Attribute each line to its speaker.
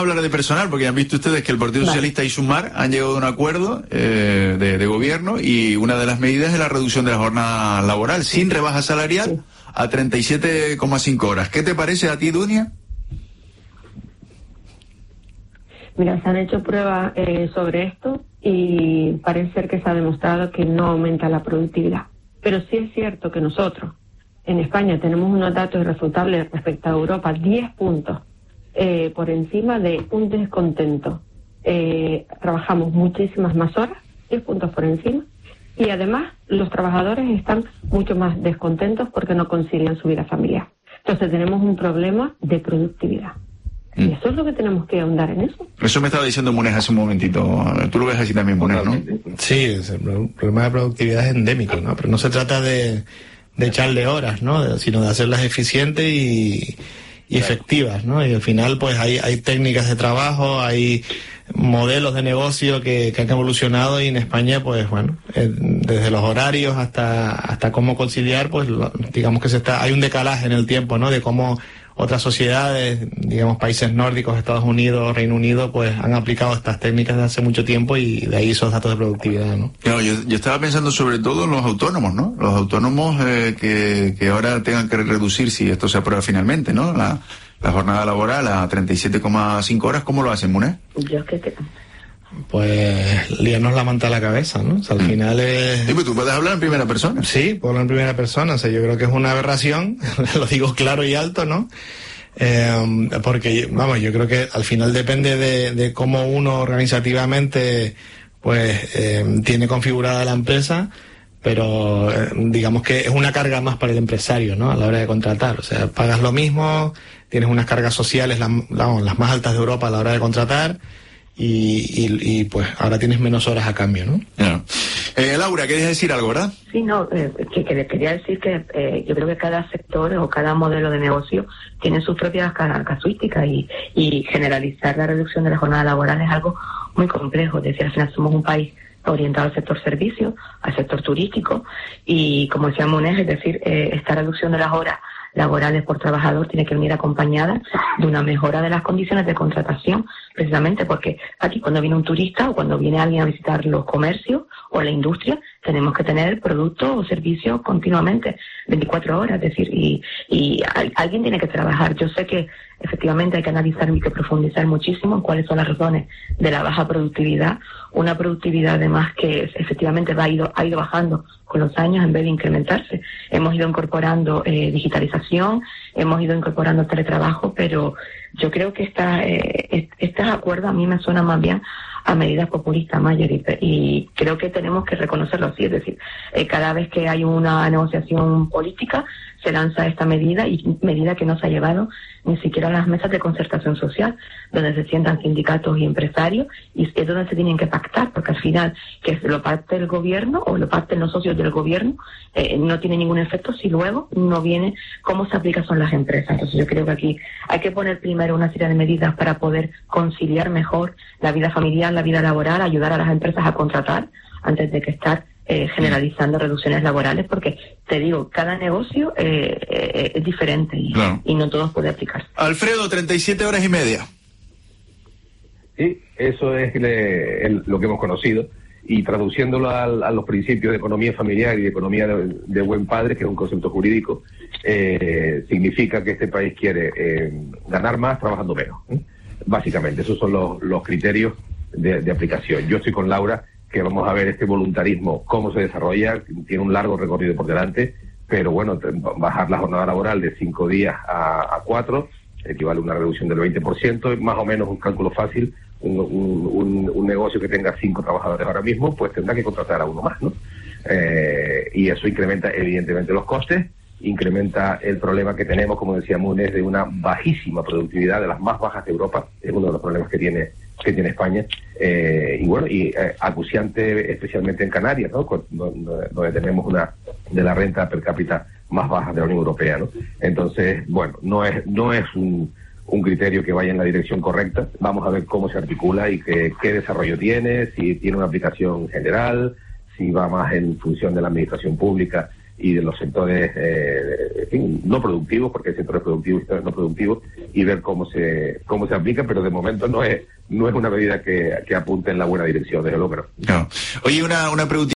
Speaker 1: Hablar de personal, porque han visto ustedes que el Partido Socialista y Sumar han llegado a un acuerdo de gobierno, y una de las medidas es la reducción de la jornada laboral sin rebaja salarial a 37,5 horas. ¿Qué te parece a ti, Dunia?
Speaker 2: Mira, se han hecho pruebas sobre esto y parece ser que se ha demostrado que no aumenta la productividad. Pero sí es cierto que nosotros, en España, tenemos unos datos irrefutables respecto a Europa, 10 puntos por encima de un descontento. Trabajamos muchísimas más horas, 10 puntos por encima, y además los trabajadores están mucho más descontentos porque no concilian su vida familiar. Entonces tenemos un problema de productividad. Y eso es lo que tenemos que ahondar en eso.
Speaker 1: Eso me estaba diciendo Munez hace un momentito. Tú lo ves así también, Munez, ¿no?
Speaker 3: Sí, el problema de productividad es endémico, ¿no? Pero no se trata de echarle horas, ¿no? Sino de hacerlas eficientes y efectivas, ¿no? Y al final, pues hay técnicas de trabajo, hay modelos de negocio que han evolucionado, y en España, pues bueno, desde los horarios hasta cómo conciliar, pues digamos que hay un decalaje en el tiempo, ¿no? De cómo otras sociedades, digamos países nórdicos, Estados Unidos, Reino Unido, pues han aplicado estas técnicas desde hace mucho tiempo, y de ahí esos datos de productividad, ¿no?
Speaker 1: Claro, yo estaba pensando sobre todo en los autónomos, ¿no? Los autónomos que ahora tengan que reducir, si esto se aprueba finalmente, ¿no? La jornada laboral a 37,5 horas, ¿cómo lo hacen, Munez?
Speaker 3: Pues liarnos la manta a la cabeza, ¿no? O sea, al final es...
Speaker 1: Sí, pues tú puedes hablar en primera persona.
Speaker 3: Sí, puedo hablar en primera persona. O sea, yo creo que es una aberración, lo digo claro y alto, ¿no? Porque, vamos, yo creo que al final depende de cómo uno organizativamente, pues, tiene configurada la empresa, pero digamos que es una carga más para el empresario, ¿no? A la hora de contratar. O sea, pagas lo mismo, tienes unas cargas sociales, las más altas de Europa a la hora de contratar, y pues ahora tienes menos horas a cambio, ¿no?
Speaker 1: Yeah. Laura, ¿querías decir algo, verdad?
Speaker 2: Sí, no, que quería decir que yo creo que cada sector o cada modelo de negocio tiene sus propias casuísticas, y generalizar la reducción de la jornada laboral es algo muy complejo. Es decir, al final somos un país orientado al sector servicio, al sector turístico, y como decía Munez, es decir, esta reducción de las horas laborales por trabajador tiene que venir acompañada de una mejora de las condiciones de contratación, precisamente porque aquí cuando viene un turista o cuando viene alguien a visitar los comercios o la industria, tenemos que tener productos o servicios continuamente, 24 horas, es decir, y alguien tiene que trabajar. Yo sé que efectivamente hay que analizar y que profundizar muchísimo en cuáles son las razones de la baja productividad, una productividad además que efectivamente ha ido bajando con los años en vez de incrementarse. Hemos ido incorporando digitalización, hemos ido incorporando teletrabajo, pero yo creo que estos acuerdos a mí me suenan más bien a medidas populistas, Mayer, y creo que tenemos que reconocerlo así. Es decir, cada vez que hay una negociación política se lanza esta medida, y medida que no se ha llevado ni siquiera a las mesas de concertación social, donde se sientan sindicatos y empresarios, y es donde se tienen que pactar, porque al final que lo parte el gobierno o lo parten los socios del gobierno, no tiene ningún efecto si luego no viene cómo se aplica son las empresas. Entonces yo creo que aquí hay que poner primero una serie de medidas para poder conciliar mejor la vida familiar, la vida laboral, ayudar a las empresas a contratar antes de que estar generalizando reducciones laborales, porque te digo, cada negocio es diferente y no todos puede aplicarse.
Speaker 1: Alfredo, 37 horas y media.
Speaker 4: Sí, eso es lo que hemos conocido, y traduciéndolo a los principios de economía familiar y de economía de buen padre, que es un concepto jurídico, significa que este país quiere ganar más trabajando menos. Básicamente, esos son los criterios de aplicación. Yo estoy con Laura, que vamos a ver este voluntarismo, cómo se desarrolla, tiene un largo recorrido por delante, pero bueno, bajar la jornada laboral de 5 días a 4 equivale a una reducción del 20%, más o menos un cálculo fácil. Un negocio que tenga 5 trabajadores ahora mismo, pues tendrá que contratar a uno más, ¿no? Y eso incrementa evidentemente los costes, incrementa el problema que tenemos, como decía Munez, de una bajísima productividad, de las más bajas de Europa. Es uno de los problemas que tiene España, y bueno, acuciante especialmente en Canarias, ¿no? Donde tenemos una de la renta per cápita más baja de la Unión Europea, ¿no? Entonces, bueno, no es un criterio que vaya en la dirección correcta. Vamos a ver cómo se articula y qué desarrollo tiene, si tiene una aplicación general, si va más en función de la administración pública y de los sectores en fin, no productivos, porque hay sectores productivos y sectores no productivos, y ver cómo se aplica, pero de momento no es una medida que apunte en la buena dirección, desde luego.
Speaker 1: No. Oye, una pregunta.